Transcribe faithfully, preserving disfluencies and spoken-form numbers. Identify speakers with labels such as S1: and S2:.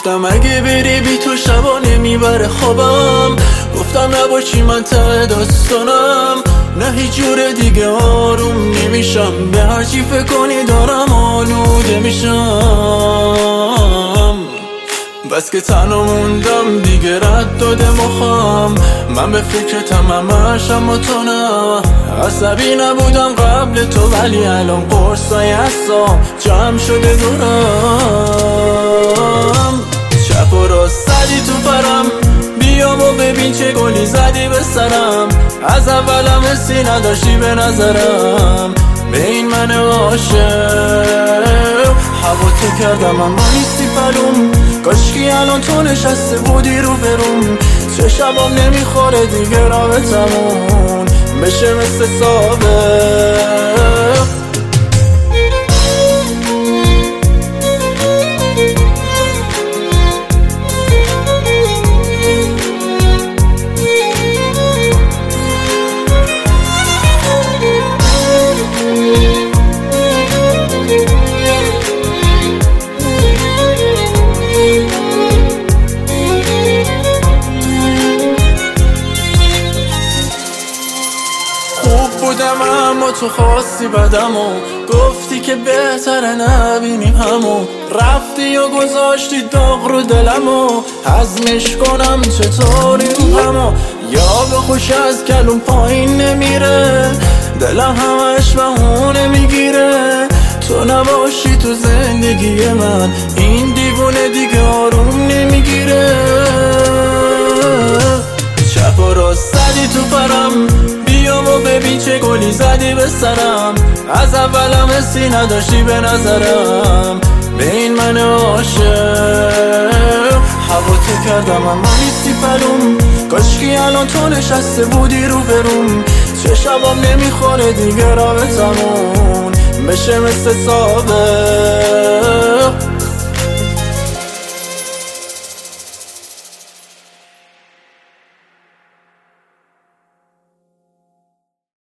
S1: گفتم اگه بری بی تو شبا نمیبره خوابم، گفتم نباشی من ته داستانم. نه هیچ جور دیگه آروم نمیشم، به هرچی فکر کنی دارم آلوده میشم. بس که تنها موندم دیگه رد داده مخم، من به فکرتم همش اما تو نه. عصبی نبودم قبل تو ولی الان قرصای اصلا جمع شده دورم. چپ و راست زدی تو پرم، بیا و ببین چه گلی زدی به سرم. از اولم حسی نداشتی به نظرم، به این من عاشق هوا تو کردم اما نیستی پلوم. کاشکی الان تو نشسته بودی رو بروم، چه شبام نمیخوره دیگه رابطمون بشه مثل سابق. بودم اما تو خواستی بدم و گفتی که بهتره نبینیم همو. رفتی و گذاشتی داغ رو دلم و هضمش کنم چطوری اون غمو. یا به خوش از کلون پایین نمیره، دلم همش بهونه میگیره. تو نباشی تو زندگی من این دیوونه دیگه آروم نمیگیره. چپ و راست زدی تو پرم، بیا و ببین چه گلی زدی به سرم. از اولم حسی نداشتی به نظرم، به این من عاشق هوا تو کردم اما نیستی پلوم. کاشکی الان تو نشسته بودی رو بروم، چه شبام نمیخوره دیگه رابطمون بشه مثل سابق.